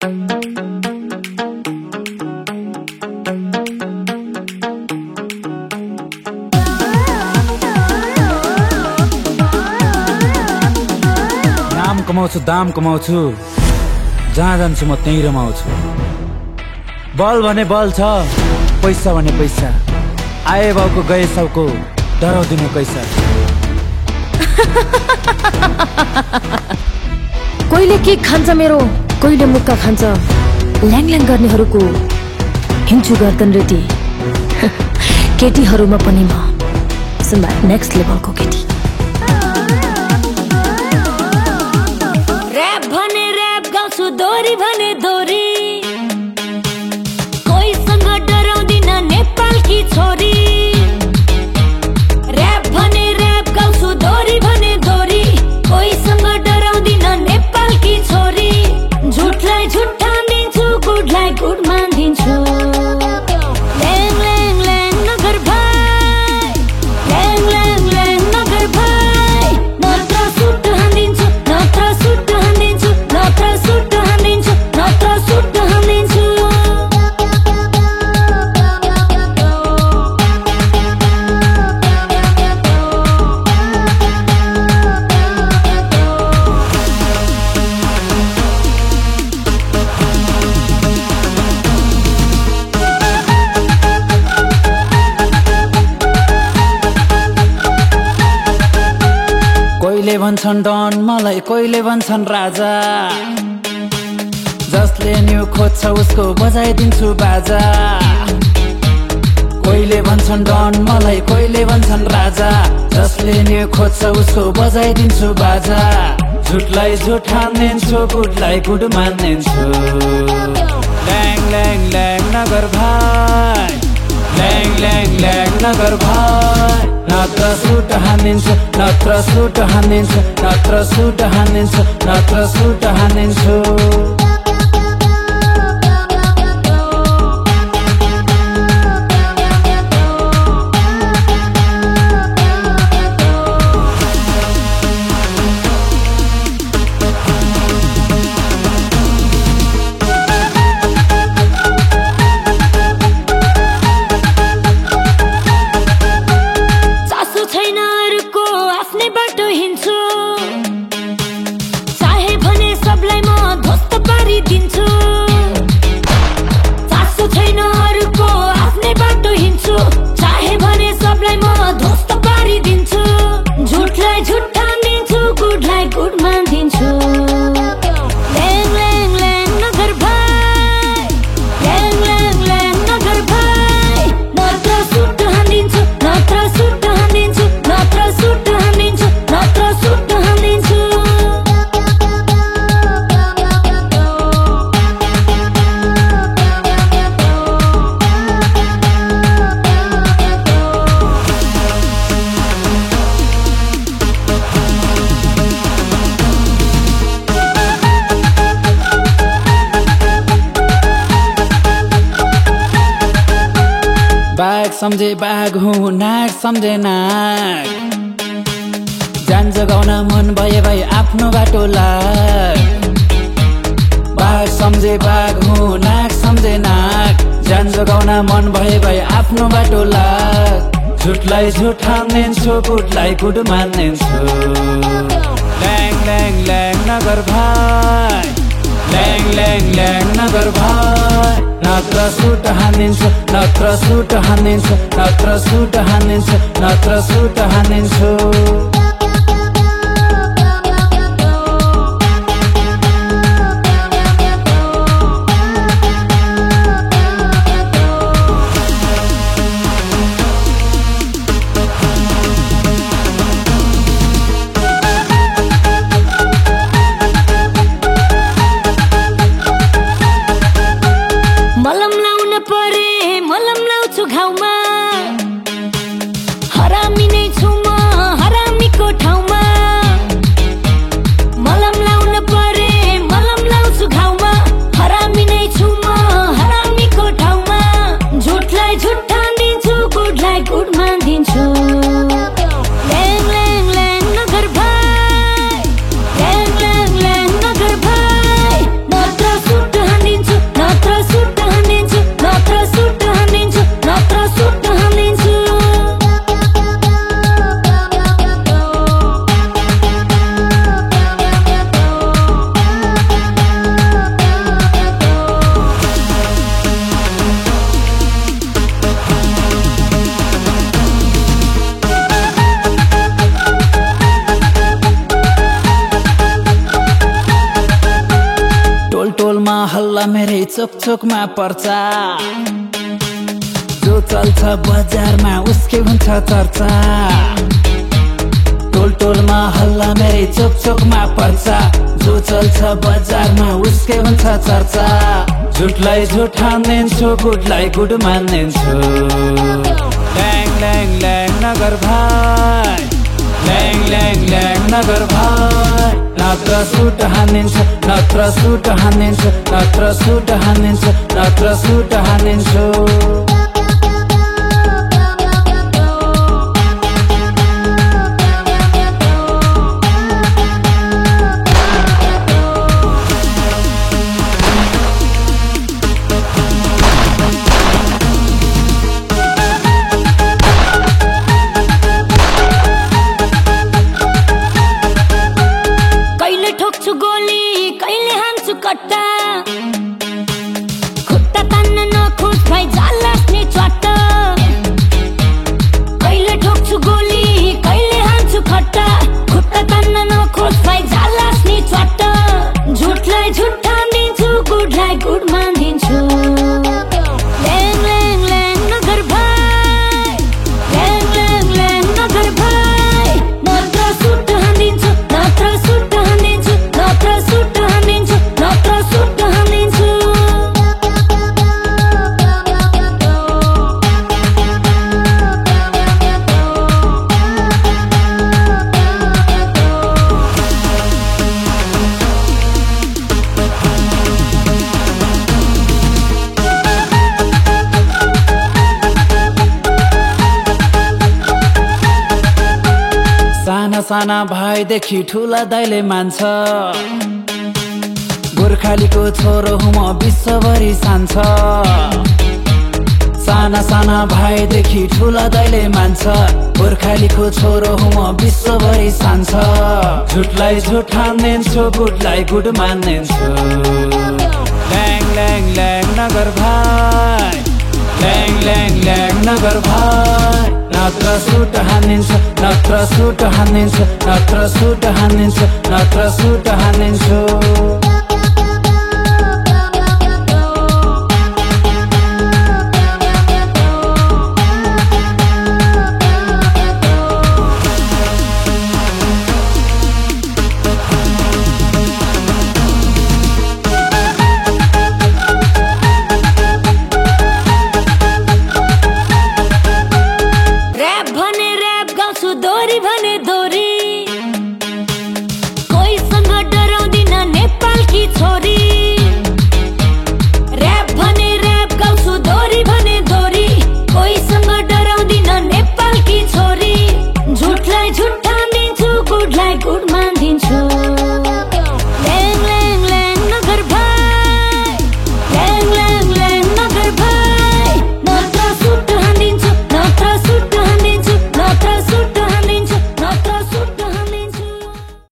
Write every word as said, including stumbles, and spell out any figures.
नाम कमाउँछु दाम कमाउँछु जहाँ जान्छु म त्यहीँ रमाउँछु। बल भने बल छ पैसा भने पैसा आए बाउको गए सबको डराउँदिन कैसा। कोहीले के खान्छ मेरो कोहीले मुक्का खान्छ ल्याङ ल्याङ गर्नेहरूको हिन्चु गर्दन रेडी। केटीहरूमा पनि म सुनमा नेक्स्ट लेभलको केटी। र्याप भने र्याप गाउँछु दोरी भने दोरी कोहीसँग डराउँदिन नेपालकी छोरी। र्याप भने र्याप गाउँछु दोरी भने दोरी कोहीसँग डराउँदिन नेपालकी छोरी। झुटलाई झुट ठानिदिन्छु गुडलाई गुड मानिदिन्छु। ल्याङ ल्याङ ल्याङ नगर भाइ ल्याङ ल्याङ ल्याङ नगर भाइ नत्र सुट हानिदिन्छु नत्र सुट हानिदिन्छु नत्र सुट हानिदिन्छु नत्र सुट हानिदिन्छु। कोहीले भन्छन् डन मलाई कोहीले भन्छन् राजा जसले न्यु खोज्छ उसको बजाइदिन्छु बाजा। कोहीले भन्छन् डन मलाई कोहीले भन्छन् राजा जसले न्यु खोज्छ उसको बजाइदिन्छु बाजा। झुटलाई झुट हानिदिन्छु गुडलाई गुड मानिदिन्छु। ल्याङ ल्याङ ल्याङ नगर भाइ ल्याङ ल्याङ ल्याङ नगर भाइ नत्र सुट हानिदिन्छु नत्र सुट हानिदिन्छु नत्र सुट हानिदिन्छु नत्र सुट हानिदिन्छु। चाहे भने सबलाई म ध्वस्त पारिदिन्छु। चासो छैन अरूको आफ्नै बाटो हिँड्छु चाहे भने सबलाई म ध्वस्त पारिदिन्छु। झुटलाई झुट ठानिदिन्छु गुडलाई गुड मानिदिन्छु। ल्याङ ल्याङ ल्याङ नगर भाइ ल्याङ ल्याङ ल्याङ नगर भाइ नत्र सुट हानिदिन्छु नत्र सुट हानिदिन्छु नत्र सुट हानिदिन्छु नत्र सुट हानिदिन्छु। बाघ सम्झे बाघ हुँ नाग सम्झे नाग जान जगाउन मन भए भाइ आफ्नो बाटो लाग। बाघ सम्झे बाघ हुँ नाग सम्झे नाग जान जगाउन मन भए भाइ आफ्नो बाटो लाग। झुटलाई झुट हानिदिन्छु गुडलाई गुड मानिदिन्छु। ल्याङ ल्याङ ल्याङ नगर भाइ ल्याङ ल्याङ ल्याङ नगर भाइ नत्र सुट हानिदिन्छु नत्र सुट हानिदिन्छु नत्र सुट हानिदिन्छु नत्र सुट हानिदिन्छु। मलम लाउन परे मलम लाउँछु घाउमा हरामी नै छु म हरामीको ठाउँमा। मलम लाउन परे मलम लाउँछु घाउमा हरामी नै छु म हरामीको ठाउँमा। झुटलाई झुट ठानिदिन्छु गुडलाई गुड मानिदिन्छु। ल्याङ ल्याङ ल्याङ नगर भाइ ल्याङ ल्याङ ल्याङ नगर भाइ नत्र सुट हानि टोलमा हल्ला मेरै चोक चोकमा पर्चा जो चल्छ बजारमा उसकै हुन्छ चर्चा टोल टोलमा हल्ला मेरै चोक चोकमा पर्चा जो चल्छ बजारमा उसकै हुन्छ चर्चा झुटलाई झुट हानिदिन्छु गुडलाई गुड मानिदिन्छु ल्याङ ल्याङ ल्याङ नगर भाइ ल्याङ ल्याङ ल्याङ नगर भाइ नत्र सुट हानिदिन्छु नत्र सुट हानिदिन्छु नत्र सुट हानिदिन्छु नत्र सुट हानिदिन्छु गोली कहिले हान्छु कट्टा खुट्टा तान्न नखोज भाइ जालास्ने च्वाट्टा कहिले ठोक्छु गोली कहिले हान्छु खट्टा खुट्टा तान्न नखोज भाइ जालास्ने च्वाट्टा झुटलाई झुट ठानिदिन्छु गुडलाई गुड मानिदिन्छु ल्याङ ल्याङ ल्याङ नगर भाइ ल्याङ ल्याङ ल्याङ नगर भाइ नत्र सुट हानिदिन्छु नत्र सुट हानिदिन्छु नत्र सुट हानिदिन्छु नत्र सुट हानिदिन्छु साना साना भाइदेखि ठुला दाइले मान्छ गोर्खालीको छोरो हुँ म विश्वभरि सान्छ साना साना भाइदेखि ठुला दाइले मान्छ गोर्खालीको छोरो हुँ म विश्वभरि सान्छ झुटलाई झुट हानिदिन्छु गुडलाई गुड मानिदिन्छु ल्याङ ल्याङ ल्याङ नगर भाइ ल्याङ ल्याङ ल्याङ नगर भाइ नत्र सुट हानिदिन्छु नत्र सुट हानिदिन्छु नत्र सुट हानिदिन्छु नत्र सुट हानिदिन्छु दोरी भने